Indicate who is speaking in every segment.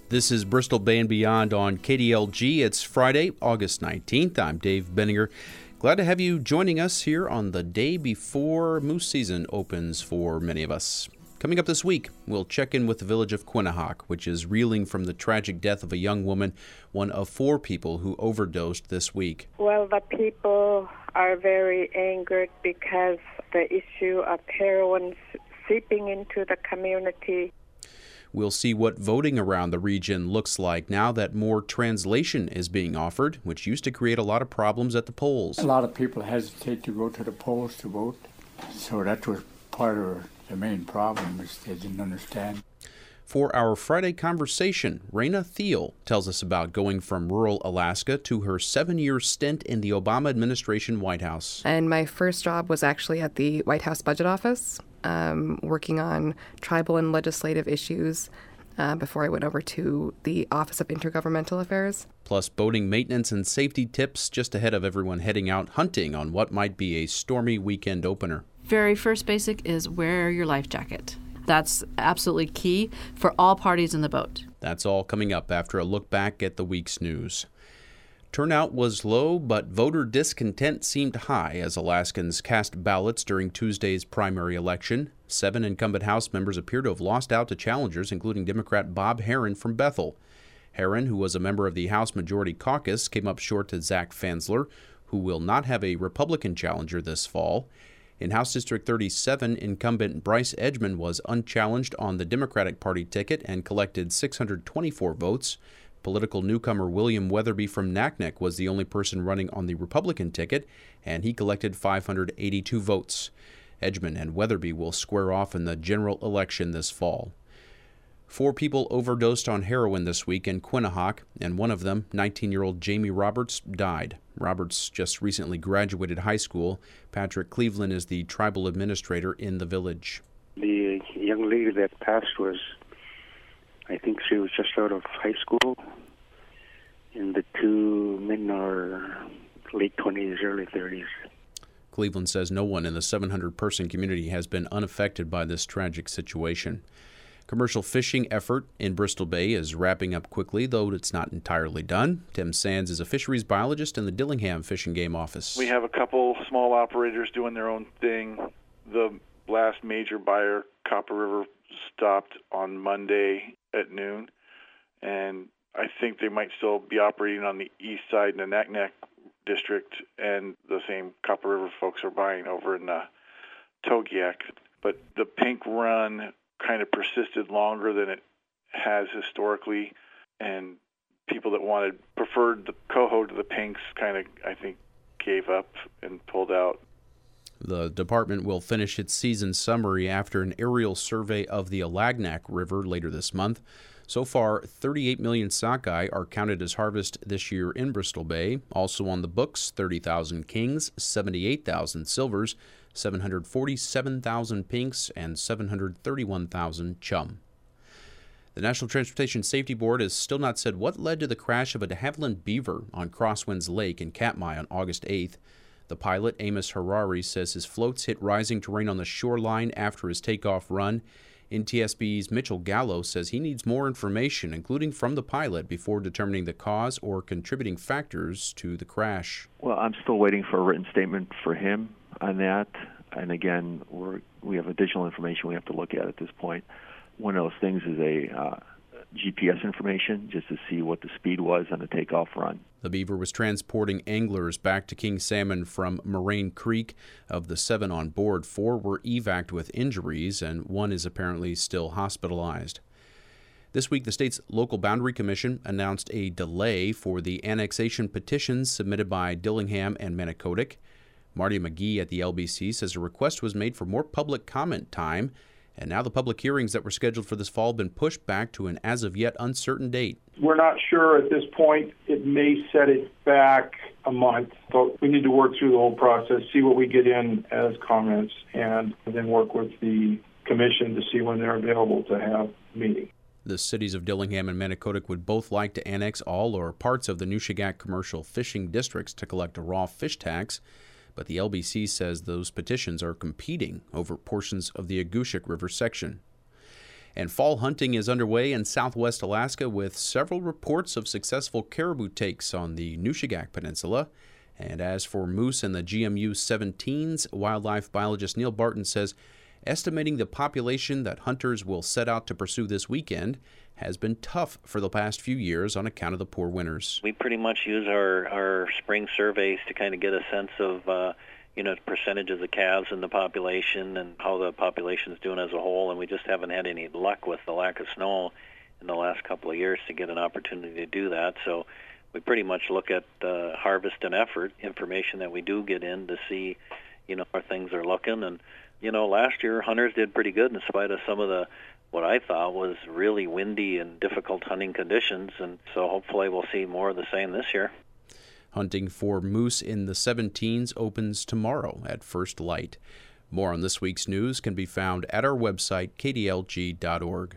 Speaker 1: This is Bristol Bay and Beyond on KDLG. It's Friday, August 19th. I'm Dave Benninger. Glad to have you joining us here on the day before moose season opens for many of us. Coming up this week, we'll check in with the village of Quinnahock, which is reeling from the tragic death of a young woman, one of 4 people who overdosed this week.
Speaker 2: Well, the people are very angered because the issue of heroin seeping into the community.
Speaker 1: We'll see what voting around the region looks like now that more translation is being offered, which used to create a lot of problems at the polls.
Speaker 3: A lot of people hesitate to go to the polls to vote, so that was part of the main problem, is they didn't understand.
Speaker 1: For our Friday conversation, Raina Thiel tells us about going from rural Alaska to her 7-year stint in the Obama administration White House.
Speaker 4: And my first job was actually at the White House Budget Office, working on tribal and legislative issues before I went over to the Office of Intergovernmental Affairs.
Speaker 1: Plus boating maintenance and safety tips just ahead of everyone heading out hunting on what might be a stormy weekend opener.
Speaker 5: Very first basic is wear your life jacket. That's absolutely key for all parties in the boat.
Speaker 1: That's all coming up after a look back at the week's news. Turnout was low, but voter discontent seemed high as Alaskans cast ballots during Tuesday's primary election. 7 incumbent House members appear to have lost out to challengers, including Democrat Bob Herron from Bethel. Herron, who was a member of the House Majority Caucus, came up short to Zach Fansler, who will not have a Republican challenger this fall. In House District 37, incumbent Bryce Edgman was unchallenged on the Democratic Party ticket and collected 624 votes. Political newcomer William Weatherby from Naknek was the only person running on the Republican ticket, and he collected 582 votes. Edgman and Weatherby will square off in the general election this fall. 4 people overdosed on heroin this week in Quinnahock, and one of them, 19-year-old Jamie Roberts, died. Roberts just recently graduated high school. Patrick Cleveland is the tribal administrator in the village.
Speaker 6: The young lady that passed was, I think she was just out of high school, and the 2 men are late 20s, early 30s.
Speaker 1: Cleveland says no one in the 700-person community has been unaffected by this tragic situation. Commercial fishing effort in Bristol Bay is wrapping up quickly, though it's not entirely done. Tim Sands is a fisheries biologist in the Dillingham Fish and Game Office.
Speaker 7: We have a couple small operators doing their own thing. The last major buyer, Copper River, stopped on Monday at noon, and I think they might still be operating on the east side in the Naknek district, and the same Copper River folks are buying over in Togiak. But the pink run kind of persisted longer than it has historically, and people that preferred the coho to the pinks kind of, I think, gave up and pulled out.
Speaker 1: The department will finish its season summary after an aerial survey of the Alagnak River later this month. So far, 38 million sockeye are counted as harvest this year in Bristol Bay. Also on the books, 30,000 kings, 78,000 silvers, 747,000 pinks, and 731,000 chum. The National Transportation Safety Board has still not said what led to the crash of a de Havilland beaver on Crosswinds Lake in Katmai on August 8th. The pilot, Amos Harari, says his floats hit rising terrain on the shoreline after his takeoff run. NTSB's Mitchell Gallo says he needs more information, including from the pilot, before determining the cause or contributing factors to the crash.
Speaker 8: Well, I'm still waiting for a written statement for him on that. And again, we have additional information we have to look at this point. One of those things is a GPS information, just to see what the speed was on the takeoff run.
Speaker 1: The beaver was transporting anglers back to King Salmon from Moraine Creek. Of the 7 on board, 4 were evac'd with injuries, and 1 is apparently still hospitalized. This week, the state's Local Boundary Commission announced a delay for the annexation petitions submitted by Dillingham and Manicodic. Marty McGee at the LBC says a request was made for more public comment time, and now the public hearings that were scheduled for this fall have been pushed back to an as-of-yet uncertain date.
Speaker 9: We're not sure at this point. It may set it back a month, but we need to work through the whole process, see what we get in as comments, and then work with the commission to see when they're available to have a meeting.
Speaker 1: The cities of Dillingham and Manicodic would both like to annex all or parts of the Nushagak commercial fishing districts to collect a raw fish tax. But the LBC says those petitions are competing over portions of the Agushik River section. And fall hunting is underway in southwest Alaska with several reports of successful caribou takes on the Nushagak Peninsula. And as for moose in the GMU 17s, wildlife biologist Neil Barton says estimating the population that hunters will set out to pursue this weekend has been tough for the past few years on account of the poor winters.
Speaker 10: We pretty much use our spring surveys to kind of get a sense of percentage of the calves in the population and how the population is doing as a whole, and we just haven't had any luck with the lack of snow in the last couple of years to get an opportunity to do that. So we pretty much look at harvest and effort information that we do get in to see, how things are looking. And, last year hunters did pretty good in spite of some of the what I thought was really windy and difficult hunting conditions, and so hopefully we'll see more of the same this year.
Speaker 1: Hunting for moose in the 17s opens tomorrow at first light. More on this week's news can be found at our website, kdlg.org.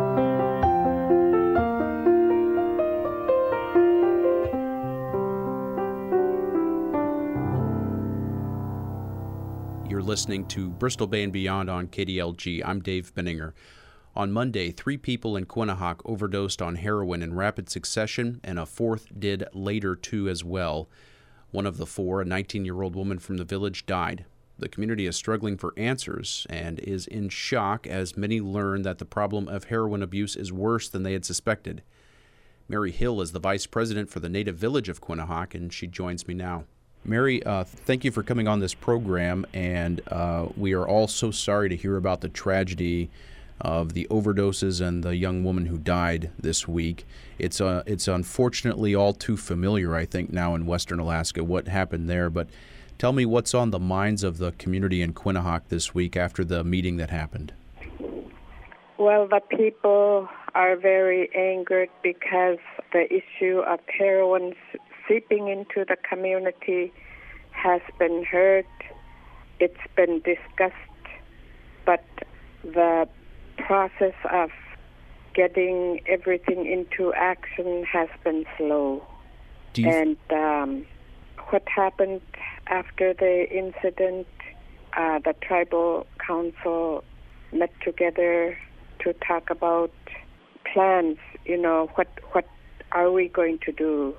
Speaker 1: You're listening to Bristol Bay and Beyond on KDLG. I'm Dave Benninger. On Monday, 3 people in Quinnahock overdosed on heroin in rapid succession, and a 4th did later too as well. One of the 4, a 19-year-old woman from the village, died. The community is struggling for answers and is in shock as many learn that the problem of heroin abuse is worse than they had suspected. Mary Hill is the vice president for the native village of Quinnahock, and she joins me now. Mary, thank you for coming on this program, and we are all so sorry to hear about the tragedy of the overdoses and the young woman who died this week. It's unfortunately all too familiar, I think, now in Western Alaska, what happened there. But tell me what's on the minds of the community in Quinnahock this week after the meeting that happened.
Speaker 2: Well, the people are very angered because the issue of heroin seeping into the community has been heard. It's been discussed, but the process of getting everything into action has been slow. And what happened after the incident, the tribal council met together to talk about plans. What are we going to do?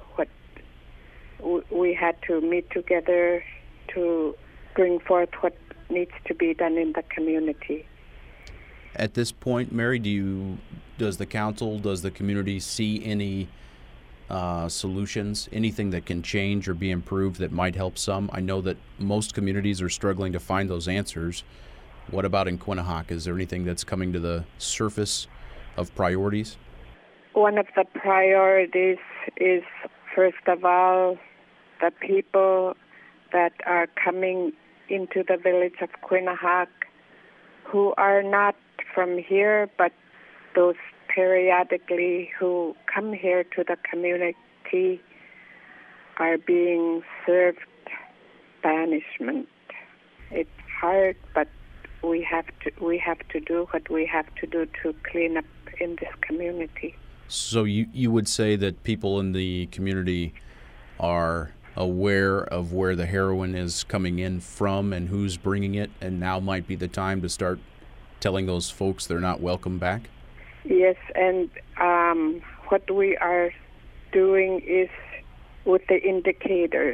Speaker 2: We had to meet together to bring forth what needs to be done in the community.
Speaker 1: At this point, Mary, does the council, does the community see any solutions, anything that can change or be improved that might help some? I know that most communities are struggling to find those answers. What about in Quinnahock? Is there anything that's coming to the surface of priorities?
Speaker 2: One of the priorities is, first of all, the people that are coming into the village of Quinnahock who are not from here, but those periodically who come here to the community are being served banishment. It's hard, but we have to do what we have to do to clean up in this community.
Speaker 1: So you would say that people in the community are aware of where the heroin is coming in from and who's bringing it, and now might be the time to start telling those folks they're not welcome back?
Speaker 2: Yes, and what we are doing is with the indicators,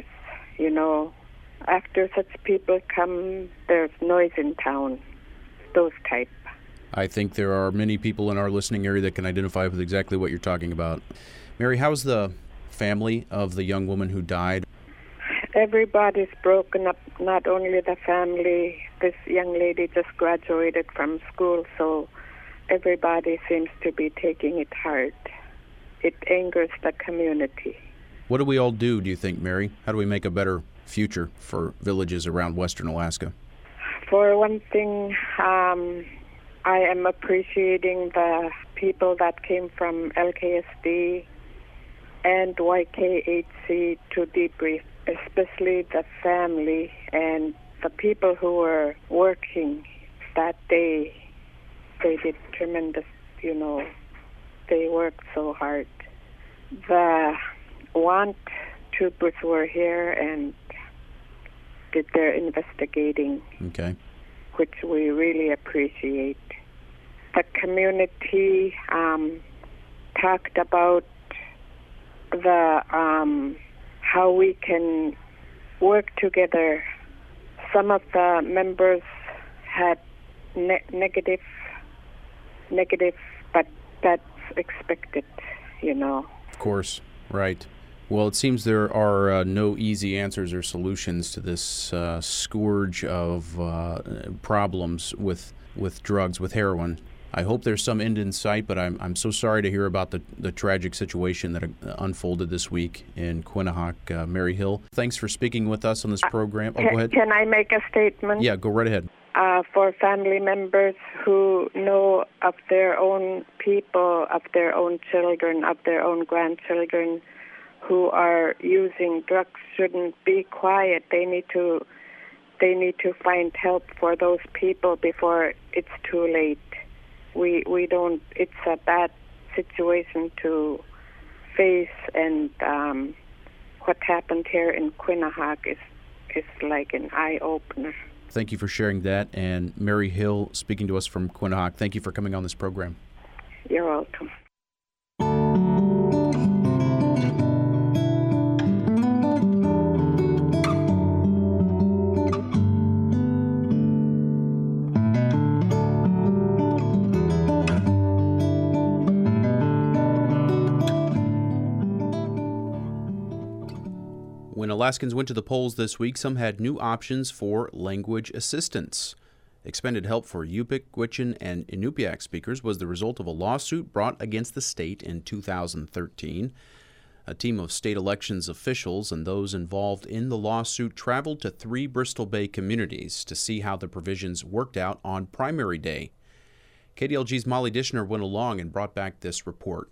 Speaker 2: after such people come, there's noise in town, those type.
Speaker 1: I think there are many people in our listening area that can identify with exactly what you're talking about. Mary, how's the family of the young woman who died?
Speaker 2: Everybody's broken up, not only the family. This young lady just graduated from school, so everybody seems to be taking it hard. It angers the community. What
Speaker 1: do we all do you think, Mary? How do we make a better future for villages around Western Alaska?
Speaker 2: For one thing, I am appreciating the people that came from LKSD and YKHC to debrief, especially the family and the people who were working that day. They did tremendous, they worked so hard. The WANT troopers were here and did their investigating,
Speaker 1: okay,
Speaker 2: which we really appreciate. the community talked about the how we can work together. Some of the members had negative, but that's expected,
Speaker 1: Of course, right. Well, it seems there are no easy answers or solutions to this scourge of problems with drugs, with heroin. I hope there's some end in sight, but I'm so sorry to hear about the tragic situation that unfolded this week in Quinnahock. Mary Hill, thanks for speaking with us on this program. Go ahead.
Speaker 2: Can I make a statement?
Speaker 1: Yeah, go right ahead.
Speaker 2: For family members who know of their own people, of their own children, of their own grandchildren who are using drugs, shouldn't be quiet. They need to find help for those people before it's too late. We don't. It's a bad situation to face, and what happened here in Quinnahock is like an eye opener.
Speaker 1: Thank you for sharing that. And Mary Hill, speaking to us from Quinnahock, thank you for coming on this program.
Speaker 2: You're welcome.
Speaker 1: When Alaskans went to the polls this week, some had new options for language assistance. Expended help for Yupik, Gwich'in, and Inupiaq speakers was the result of a lawsuit brought against the state in 2013. A team of state elections officials and those involved in the lawsuit traveled to 3 Bristol Bay communities to see how the provisions worked out on primary day. KDLG's Molly Dishner went along and brought back this report.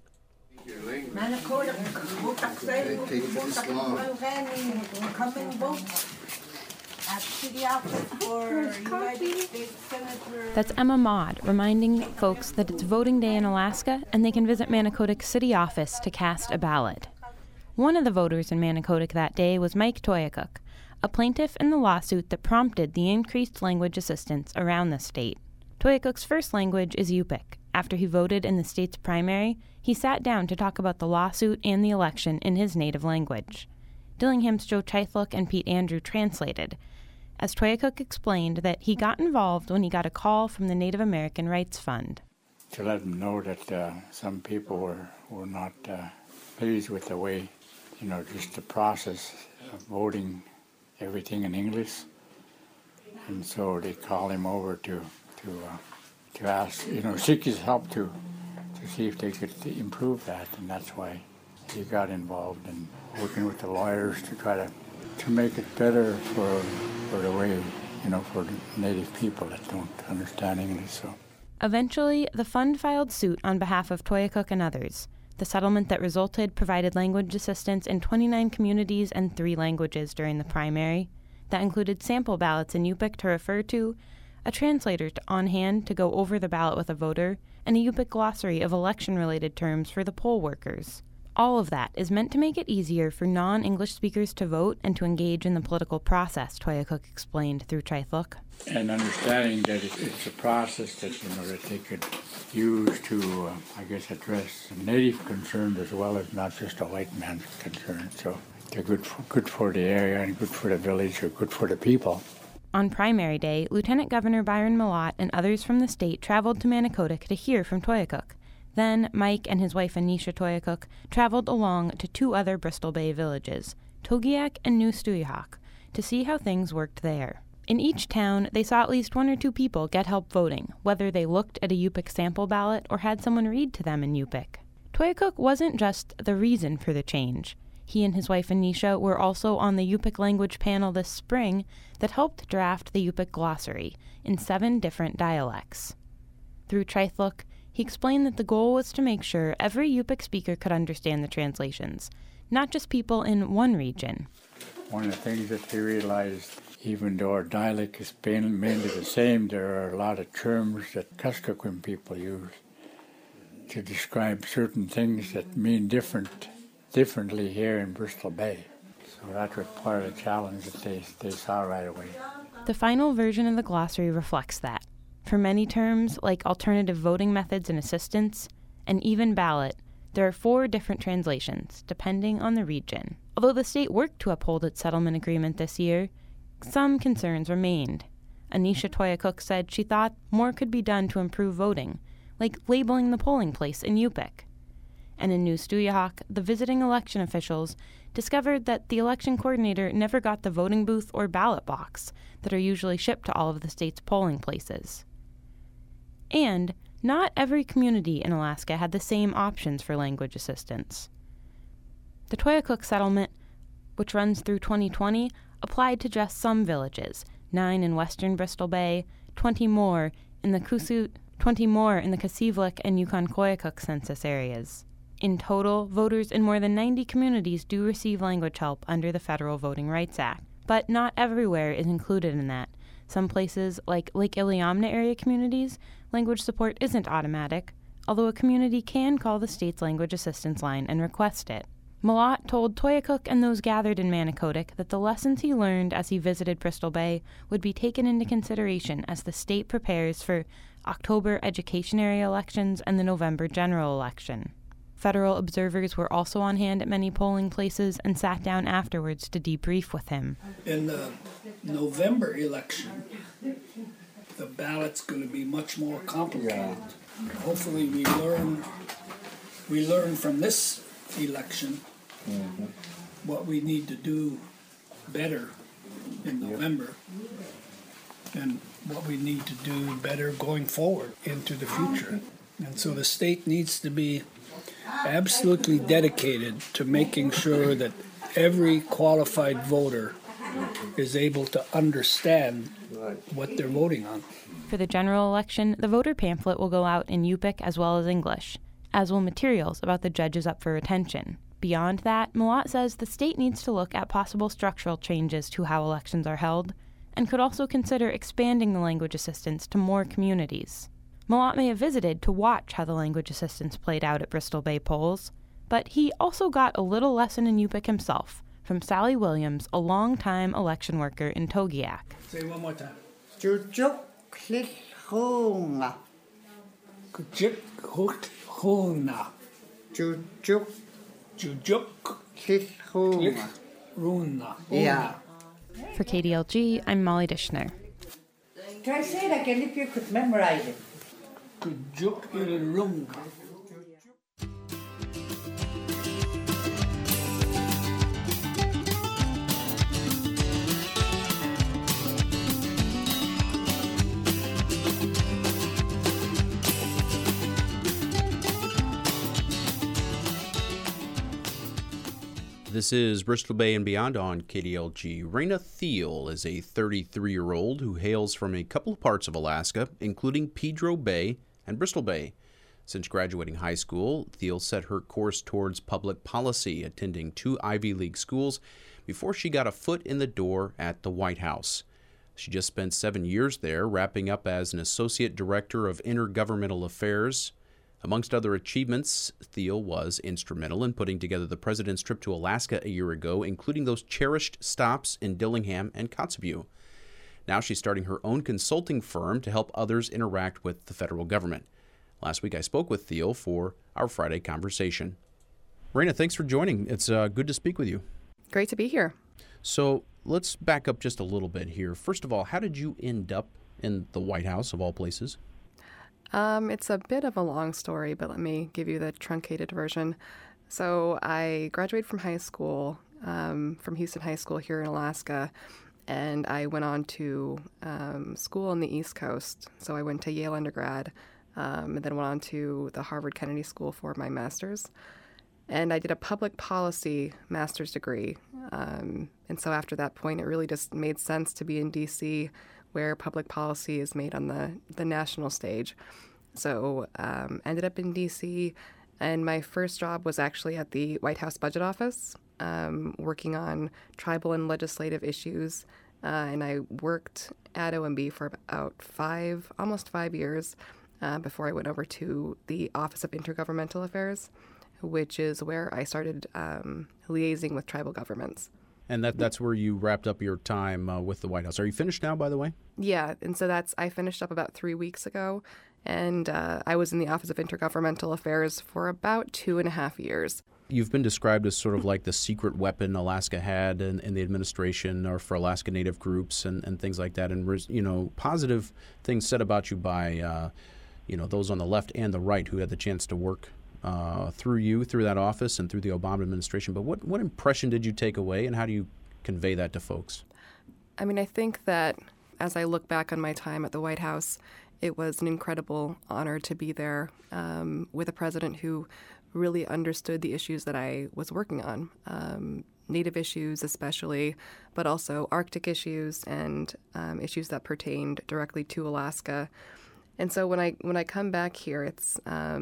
Speaker 11: That's Emma Maud reminding folks that it's voting day in Alaska and they can visit Manicodic City Office to cast a ballot. One of the voters in Manicodic that day was Mike Toyakuk, a plaintiff in the lawsuit that prompted the increased language assistance around the state. Toyakuk's first language is Yupik. After he voted in the state's primary, he sat down to talk about the lawsuit and the election in his native language. Dillingham's Joe Chythluk and Pete Andrew translated, as Toyakuk explained that he got involved when he got a call from the Native American Rights Fund.
Speaker 3: To let them know that some people were not pleased with the way, just the process of voting everything in English. And so they called him over to ask, seek his help to see if they could improve that, and that's why he got involved in working with the lawyers to try to make it better for the way, for the native people that don't understand English. So
Speaker 11: eventually, the fund filed suit on behalf of Toyakuk and others. The settlement that resulted provided language assistance in 29 communities and 3 languages during the primary. That included sample ballots in Yupik to refer to, a translator on hand to go over the ballot with a voter, and a Yupik glossary of election-related terms for the poll workers. All of that is meant to make it easier for non-English speakers to vote and to engage in the political process, Toyakuk explained through Chythluk.
Speaker 3: And understanding that it's a process that, that they could use to, address native concerns as well as not just a white man's concern. So they're good for the area and good for the village or good for the people.
Speaker 11: On primary day, Lieutenant Governor Byron Mallott and others from the state traveled to Manicodic to hear from Toyakuk. Then Mike and his wife Anisha Toyakuk traveled along to 2 other Bristol Bay villages, Togiak and New Stuyahok, to see how things worked there. In each town, they saw at least 1 or 2 people get help voting, whether they looked at a Yupik sample ballot or had someone read to them in Yupik. Toyakuk wasn't just the reason for the change. He and his wife Anisha were also on the Yupik language panel this spring that helped draft the Yupik glossary in 7 different dialects. Through Chythluk, he explained that the goal was to make sure every Yupik speaker could understand the translations, not just people in one region.
Speaker 3: One of the things that they realized, even though our dialect is mainly the same, there are a lot of terms that Kuskokwim people use to describe certain things that mean differently here in Bristol Bay. So that was part of the challenge that they saw right away.
Speaker 11: The final version of the glossary reflects that. For many terms, like alternative voting methods and assistance, and even ballot, there are 4 different translations, depending on the region. Although the state worked to uphold its settlement agreement this year, some concerns remained. Anisha Toyakuk said she thought more could be done to improve voting, like labeling the polling place in Yupik. And in New Stuyahok, the visiting election officials discovered that the election coordinator never got the voting booth or ballot box that are usually shipped to all of the state's polling places. And not every community in Alaska had the same options for language assistance. The Toyakuk settlement, which runs through 2020, applied to just some villages, 9 in western Bristol Bay, 20 more in the Kasivlik and Yukon-Koyukuk census areas. In total, voters in more than 90 communities do receive language help under the Federal Voting Rights Act, but not everywhere is included in that. Some places, like Lake Iliamna area communities, language support isn't automatic, although a community can call the state's language assistance line and request it. Malott told Toyakuk and those gathered in Manicodic that the lessons he learned as he visited Bristol Bay would be taken into consideration as the state prepares for October education area elections and the November general election. Federal observers were also on hand at many polling places and sat down afterwards to debrief with him.
Speaker 12: In the November election, the ballot's going to be much more complicated. Hopefully we learn from this election what we need to do better in November and what we need to do better going forward into the future. And so the state needs to be absolutely dedicated to making sure that every qualified voter is able to understand what they're voting on.
Speaker 11: For the general election, the voter pamphlet will go out in Yupik as well as English, as will materials about the judges up for retention. Beyond that, Malott says the state needs to look at possible structural changes to how elections are held, and could also consider expanding the language assistance to more communities. Malott may have visited to watch how the language assistance played out at Bristol Bay polls, but he also got a little lesson in Yupik himself from Sally Williams, a longtime election worker in Togiak.
Speaker 12: Say one more time.
Speaker 13: Jujuk klihunga.
Speaker 12: Jujuk klihunga.
Speaker 13: Jujuk
Speaker 12: klihunga.
Speaker 13: Yeah.
Speaker 11: For KDLG, I'm Molly Dishner.
Speaker 13: Try say it again if you could memorize it.
Speaker 12: Jujuk ilunga.
Speaker 1: This is Bristol Bay and Beyond on KDLG. Raina Thiel is a 33-year-old who hails from a couple of parts of Alaska, including Pedro Bay and Bristol Bay. Since graduating high school, Thiel set her course towards public policy, attending 2 Ivy League schools before she got a foot in the door at the White House. She just spent 7 years there, wrapping up as an associate director of intergovernmental affairs. Amongst other achievements, Thiel was instrumental in putting together the president's trip to Alaska a year ago, including those cherished stops in Dillingham and Kotzebue. Now she's starting her own consulting firm to help others interact with the federal government. Last week I spoke with Thiel for our Friday conversation. Raina, thanks for joining. It's good to speak with you.
Speaker 4: Great to be here.
Speaker 1: So let's back up just a little bit here. First of all, how did you end up in the White House, of all places?
Speaker 4: It's a bit of a long story, but let me give you the truncated version. So I graduated from high school, from Houston High School here in Alaska, and I went on to school on the East Coast. So I went to Yale undergrad, and then went on to the Harvard Kennedy School for my master's. And I did a public policy master's degree. And so after that point, it really just made sense to be in D.C., where public policy is made on the national stage. So ended up in D.C., and my first job was actually at the White House Budget Office, working on tribal and legislative issues. And I worked at OMB for about almost 5 years before I went over to the Office of Intergovernmental Affairs, which is where I started liaising with tribal governments.
Speaker 1: And that's where you wrapped up your time with the White House. Are you finished now, by the way?
Speaker 4: Yeah, and so I finished up about 3 weeks ago, and I was in the Office of Intergovernmental Affairs for about 2.5 years.
Speaker 1: You've been described as sort of like the secret weapon Alaska had in the administration or for Alaska Native groups and things like that. And, positive things said about you by, those on the left and the right who had the chance to work through that office and through the Obama administration. But what impression did you take away, and how do you convey that to folks?
Speaker 4: I mean, I think that as I look back on my time at the White House, it was an incredible honor to be there with a president who really understood the issues that I was working on, Native issues especially, but also Arctic issues and issues that pertained directly to Alaska. And so when I come back here, it's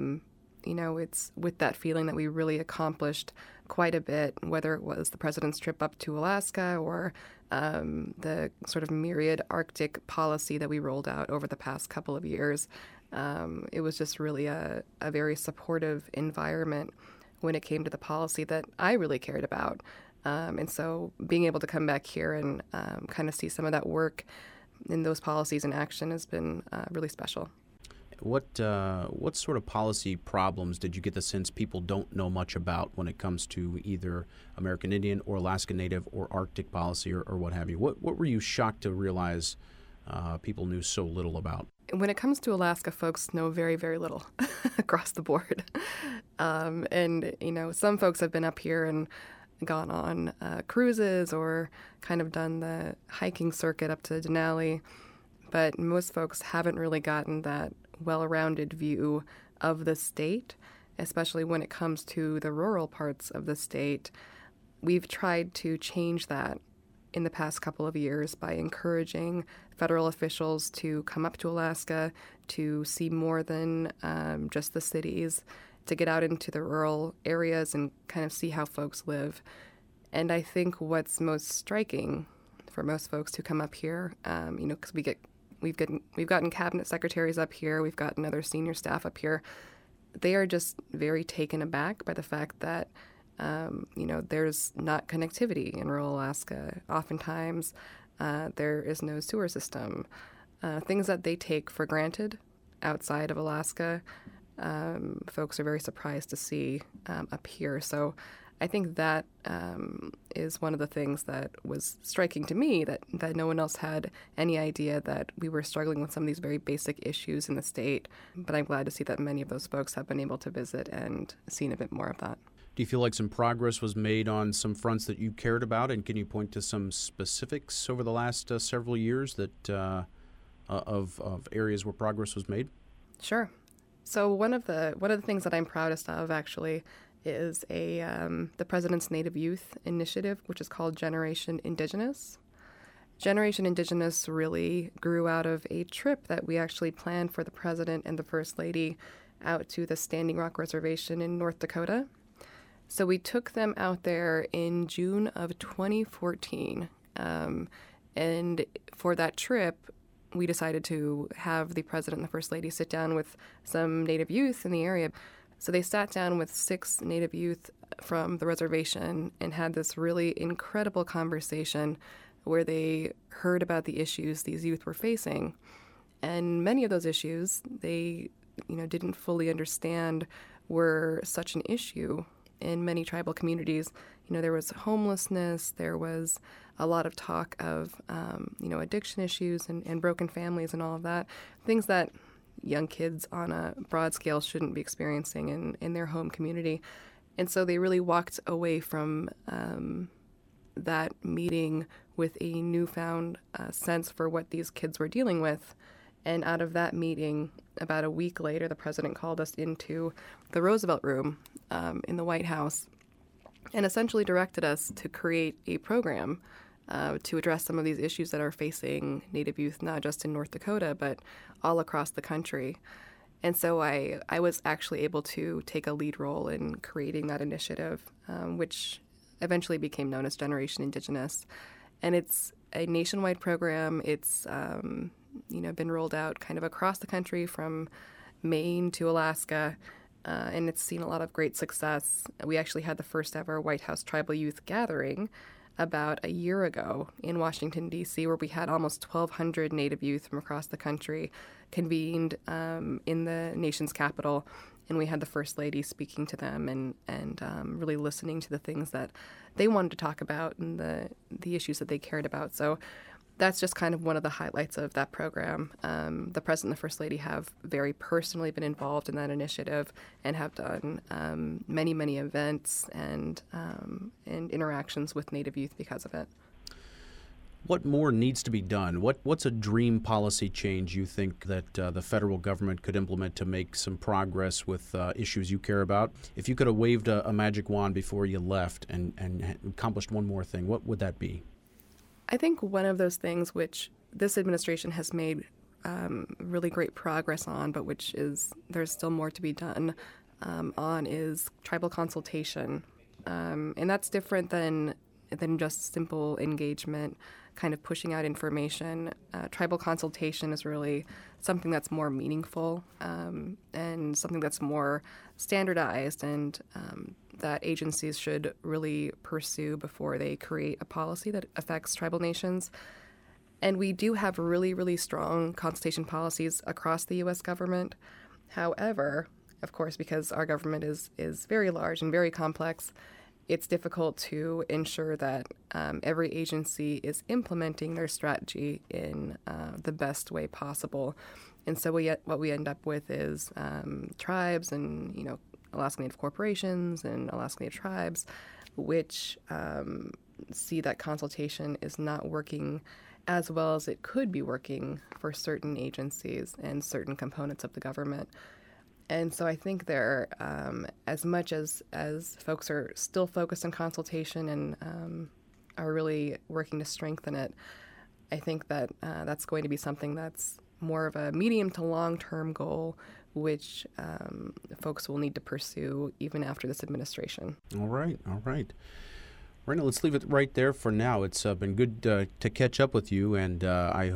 Speaker 4: it's with that feeling that we really accomplished quite a bit, whether it was the president's trip up to Alaska or the sort of myriad Arctic policy that we rolled out over the past couple of years. It was just really a very supportive environment when it came to the policy that I really cared about. And so being able to come back here and kind of see some of that work in those policies in action has been really special.
Speaker 1: What sort of policy problems did you get the sense people don't know much about when it comes to either American Indian or Alaska Native or Arctic policy or what have you? What were you shocked to realize people knew so little about?
Speaker 4: When it comes to Alaska, folks know very, very little across the board. And some folks have been up here and gone on cruises or kind of done the hiking circuit up to Denali. But most folks haven't really gotten that well-rounded view of the state, especially when it comes to the rural parts of the state. We've tried to change that in the past couple of years by encouraging federal officials to come up to Alaska to see more than just the cities, to get out into the rural areas and kind of see how folks live. And I think what's most striking for most folks who come up here, because we've gotten cabinet secretaries up here, we've gotten other senior staff up here. They are just very taken aback by the fact that there's not connectivity in rural Alaska. Oftentimes, there is no sewer system. Things that they take for granted outside of Alaska, folks are very surprised to see up here. So I think that is one of the things that was striking to me, that no one else had any idea that we were struggling with some of these very basic issues in the state. But I'm glad to see that many of those folks have been able to visit and seen a bit more of that.
Speaker 1: Do you feel like some progress was made on some fronts that you cared about, and can you point to some specifics over the last several years that of areas where progress was made?
Speaker 4: Sure. So one of the things that I'm proudest of actually is the President's Native Youth Initiative, which is called Generation Indigenous. Generation Indigenous really grew out of a trip that we actually planned for the President and the First Lady out to the Standing Rock Reservation in North Dakota. So we took them out there in June of 2014. And for that trip, we decided to have the President and the First Lady sit down with some Native youth in the area. So they sat down with 6 Native youth from the reservation and had this really incredible conversation where they heard about the issues these youth were facing. And many of those issues they didn't fully understand were such an issue in many tribal communities. There was homelessness, there was a lot of talk of, addiction issues and broken families and all of that, things that young kids on a broad scale shouldn't be experiencing in their home community. And so they really walked away from that meeting with a newfound sense for what these kids were dealing with. And out of that meeting, about a week later, the President called us into the Roosevelt Room in the White House and essentially directed us to create a program to address some of these issues that are facing Native youth, not just in North Dakota, but all across the country. And so I was actually able to take a lead role in creating that initiative, which eventually became known as Generation Indigenous. And it's a nationwide program. It's been rolled out kind of across the country from Maine to Alaska, and it's seen a lot of great success. We actually had the first ever White House Tribal Youth Gathering about a year ago in Washington, D.C., where we had almost 1,200 Native youth from across the country convened in the nation's capital. And we had the First Lady speaking to them and really listening to the things that they wanted to talk about and the issues that they cared about. So that's just kind of one of the highlights of that program. The President and the First Lady have very personally been involved in that initiative and have done many, many events and interactions with Native youth because of it.
Speaker 1: What more needs to be done? What's a dream policy change you think that the federal government could implement to make some progress with issues you care about? If you could have waved a magic wand before you left and accomplished one more thing, what would that be?
Speaker 4: I think one of those things which this administration has made really great progress on, but which is there's still more to be done on, is tribal consultation. And that's different than just simple engagement, kind of pushing out information. Tribal consultation is really something that's more meaningful and something that's more standardized and that agencies should really pursue before they create a policy that affects tribal nations. And we do have really, really strong consultation policies across the U.S. government. However, of course, because our government is very large and very complex, it's difficult to ensure that every agency is implementing their strategy in the best way possible. And so what we end up with is tribes and, Alaska Native corporations and Alaska Native tribes, which see that consultation is not working as well as it could be working for certain agencies and certain components of the government. And so I think there, as much as folks are still focused on consultation and are really working to strengthen it, I think that that's going to be something that's more of a medium to long-term goal, which folks will need to pursue even after this administration.
Speaker 1: All right. Raina, let's leave it right there for now. It's been good to catch up with you, and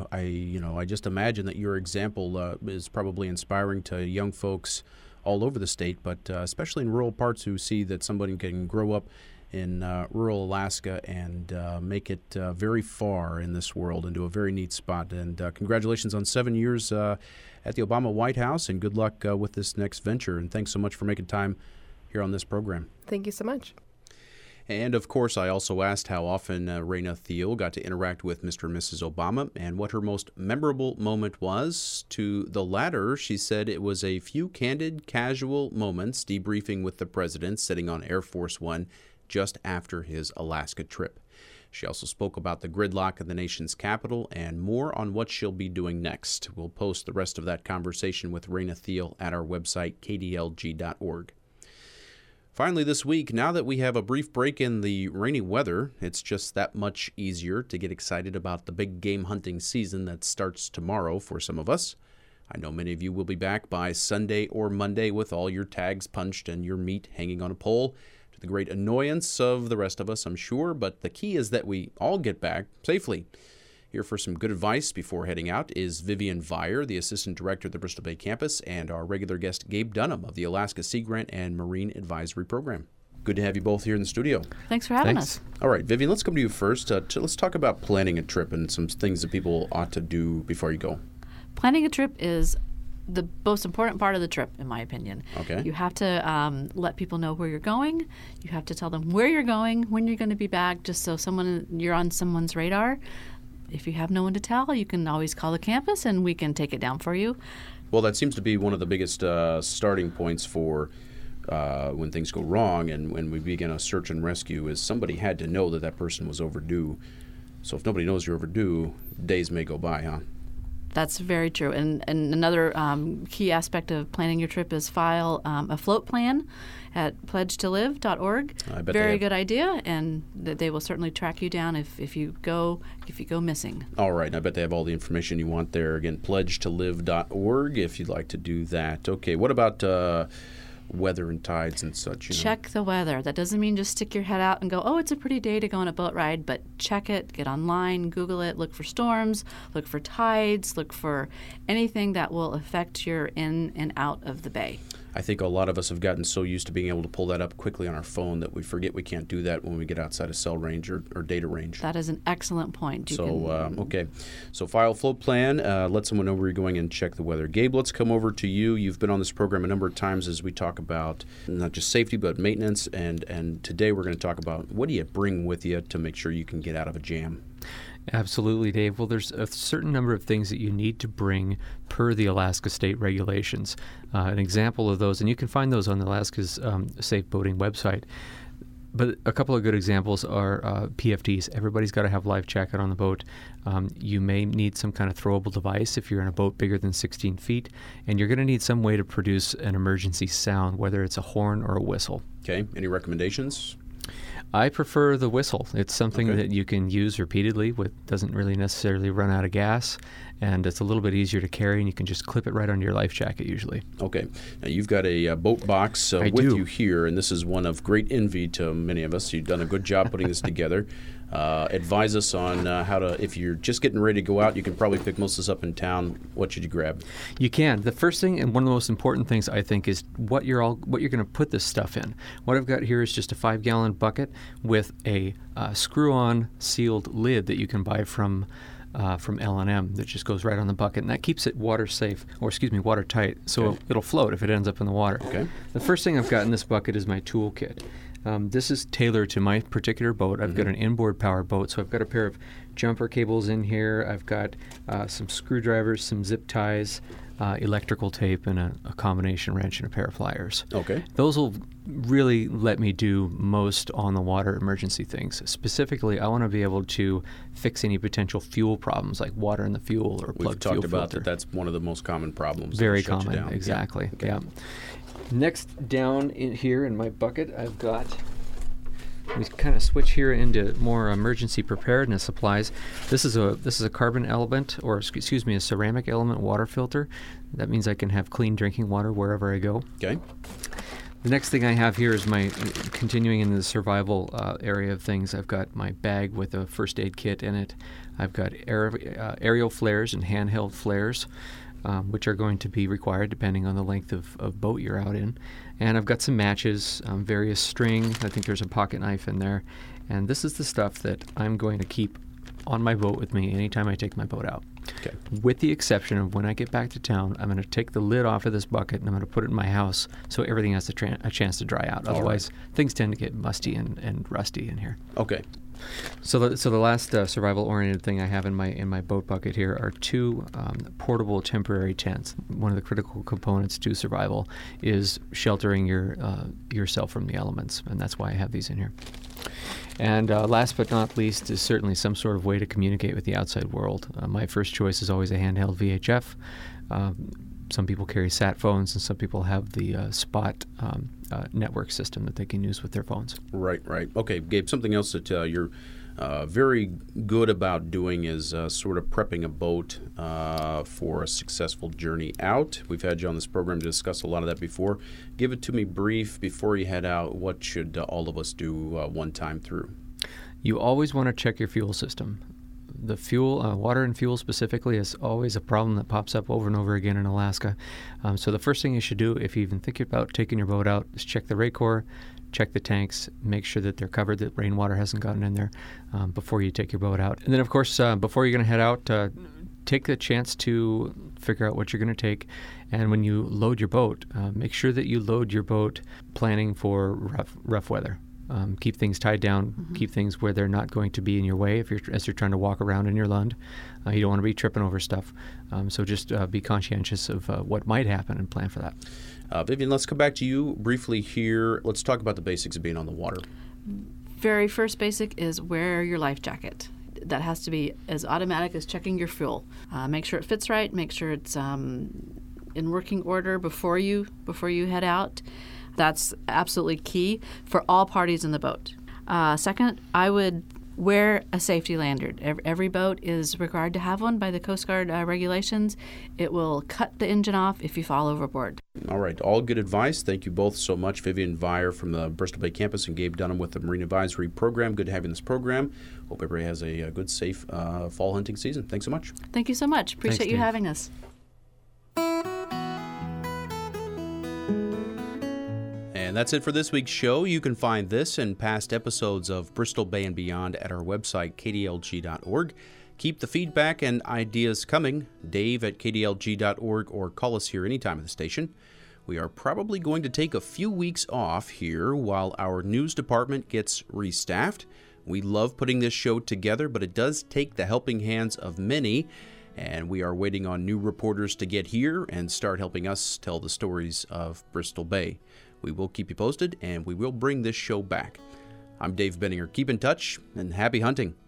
Speaker 1: I just imagine that your example is probably inspiring to young folks all over the state, but especially in rural parts who see that somebody can grow up in rural Alaska and make it very far in this world into a very neat spot. And congratulations on 7 years at the Obama White House, and good luck with this next venture. And thanks so much for making time here on this program.
Speaker 4: Thank you so much.
Speaker 1: And, of course, I also asked how often Raina Thiel got to interact with Mr. and Mrs. Obama and what her most memorable moment was. To the latter, she said it was a few candid, casual moments debriefing with the president sitting on Air Force One just after his Alaska trip. She also spoke about the gridlock in the nation's capital and more on what she'll be doing next. We'll post the rest of that conversation with Raina Thiel at our website, kdlg.org. Finally this week, now that we have a brief break in the rainy weather, it's just that much easier to get excited about the big game hunting season that starts tomorrow for some of us. I know many of you will be back by Sunday or Monday with all your tags punched and your meat hanging on a pole, to the great annoyance of the rest of us, I'm sure, but the key is that we all get back safely. Here for some good advice before heading out is Vivian Vire, the Assistant Director of the Bristol Bay Campus, and our regular guest Gabe Dunham of the Alaska Sea Grant and Marine Advisory Program. Good to have you both here in the studio.
Speaker 5: Thanks for having us.
Speaker 1: All right, Vivian, let's come to you first. Let's talk about planning a trip and some things that people ought to do before you go.
Speaker 5: Planning a trip is the most important part of the trip, in my opinion.
Speaker 1: Okay.
Speaker 5: You have to let people know where you're going. You have to tell them where you're going, when you're going to be back, just so you're on someone's radar. If you have no one to tell, you can always call the campus and we can take it down for you.
Speaker 1: Well, that seems to be one of the biggest starting points for when things go wrong and when we begin a search and rescue is somebody had to know that person was overdue. So if nobody knows you're overdue, days may go by, huh?
Speaker 5: That's very true. And another key aspect of planning your trip is file a float plan at pledgetolive.org. Very good idea, and they will certainly track you down if you go missing.
Speaker 1: All right. I bet they have all the information you want there. Again, pledgetolive.org if you'd like to do that. Okay. What about weather and tides and such?
Speaker 5: Check the weather. That doesn't mean just stick your head out and go, oh, it's a pretty day to go on a boat ride, but check it, get online, Google it, look for storms, look for tides, look for anything that will affect your in and out of the bay.
Speaker 1: I think a lot of us have gotten so used to being able to pull that up quickly on our phone that we forget we can't do that when we get outside of cell range or data range.
Speaker 5: That is an excellent point.
Speaker 1: Okay. So file float plan, let someone know where you're going and check the weather. Gabe, let's come over to you. You've been on this program a number of times as we talk about not just safety but maintenance, and today we're going to talk about what do you bring with you to make sure you can get out of a jam.
Speaker 14: Absolutely, Dave. Well, there's a certain number of things that you need to bring per the Alaska state regulations. An example of those, and you can find those on Alaska's Safe Boating website. But a couple of good examples are PFDs. Everybody's got to have a life jacket on the boat. You may need some kind of throwable device if you're in a boat bigger than 16 feet, and you're going to need some way to produce an emergency sound, whether it's a horn or a whistle.
Speaker 1: Okay. Any recommendations?
Speaker 14: I prefer the whistle. It's something that you can use repeatedly. Doesn't really necessarily run out of gas, and it's a little bit easier to carry, and you can just clip it right onto your life jacket usually.
Speaker 1: Okay. Now, you've got a boat box with you here, and this is one of great envy to many of us. You've done a good job putting this together. Advise us on how to, if you're just getting ready to go out, you can probably pick most of this up in town. What should you grab?
Speaker 14: You can. The first thing, and one of the most important things, I think, is what you're going to put this stuff in. What I've got here is just a 5-gallon bucket with a screw-on sealed lid that you can buy from L&M that just goes right on the bucket, and that keeps it watertight, so it'll float if it ends up in the water.
Speaker 1: Okay.
Speaker 14: The first thing I've got in this bucket is my tool kit. This is tailored to my particular boat. I've got an inboard power boat, so I've got a pair of jumper cables in here. I've got some screwdrivers, some zip ties, electrical tape, and a combination wrench and a pair of pliers.
Speaker 1: Okay.
Speaker 14: Those will really let me do most on-the-water emergency things. Specifically, I want to be able to fix any potential fuel problems like water in the fuel or plugged fuel filter.
Speaker 1: We've talked about that. That's one of the most common problems.
Speaker 14: Very common, exactly.
Speaker 1: Yeah. Okay.
Speaker 14: Yeah. Next, down in here in my bucket, I've got, we kind of switch here into more emergency preparedness supplies. This is a carbon element, or excuse me, a ceramic element water filter. That means I can have clean drinking water wherever I go.
Speaker 1: Okay.
Speaker 14: The next thing I have here is my, continuing in the survival area of things, I've got my bag with a first aid kit in it. I've got aerial flares and handheld flares, which are going to be required depending on the length of boat you're out in. And I've got some matches, various string. I think there's a pocket knife in there. And this is the stuff that I'm going to keep on my boat with me anytime I take my boat out.
Speaker 1: Okay.
Speaker 14: With the exception of when I get back to town, I'm going to take the lid off of this bucket and I'm going to put it in my house so everything has a chance to dry out. Otherwise, things tend to get musty and rusty in here.
Speaker 1: Okay.
Speaker 14: So the last survival-oriented thing I have in my boat bucket here are 2 portable temporary tents. One of the critical components to survival is sheltering yourself from the elements, and that's why I have these in here. And last but not least is certainly some sort of way to communicate with the outside world. My first choice is always a handheld VHF. Some people carry sat phones, and some people have the Spot network system that they can use with their phones.
Speaker 1: Right. Okay, Gabe, something else that you're very good about doing is sort of prepping a boat for a successful journey out. We've had you on this program to discuss a lot of that before. Give it to me brief before you head out. What should all of us do one time through?
Speaker 14: You always want to check your fuel system. The fuel, water and fuel specifically, is always a problem that pops up over and over again in Alaska. So the first thing you should do, if you even think about taking your boat out, is check the Raycor, check the tanks, make sure that they're covered, that rainwater hasn't gotten in there before you take your boat out. And then, of course, before you're going to head out, take the chance to figure out what you're going to take. And when you load your boat, make sure that you load your boat planning for rough weather. Keep things tied down, keep things where they're not going to be in your way as you're trying to walk around in your Lund. You don't want to be tripping over stuff. So just be conscientious of what might happen and plan for that.
Speaker 1: Vivian, let's come back to you briefly here. Let's talk about the basics of being on the water.
Speaker 5: Very first basic is wear your life jacket. That has to be as automatic as checking your fuel. Make sure it fits right. Make sure it's in working order before you head out. That's absolutely key for all parties in the boat. Second, I would wear a safety lanyard. Every boat is required to have one by the Coast Guard regulations. It will cut the engine off if you fall overboard.
Speaker 1: All right. All good advice. Thank you both so much. Vivian Vier from the Bristol Bay campus and Gabe Dunham with the Marine Advisory Program. Good having this program. Hope everybody has a good, safe fall hunting season. Thanks so much.
Speaker 5: Thank you so much. Appreciate you having us.
Speaker 1: that's it for this week's show. You can find this and past episodes of Bristol Bay and Beyond at our website, kdlg.org. Keep the feedback and ideas coming. Dave at kdlg.org, or call us here anytime at the station. We are probably going to take a few weeks off here while our news department gets restaffed. We love putting this show together, but it does take the helping hands of many, and we are waiting on new reporters to get here and start helping us tell the stories of Bristol Bay. We will keep you posted, and we will bring this show back. I'm Dave Benninger. Keep in touch, and happy hunting.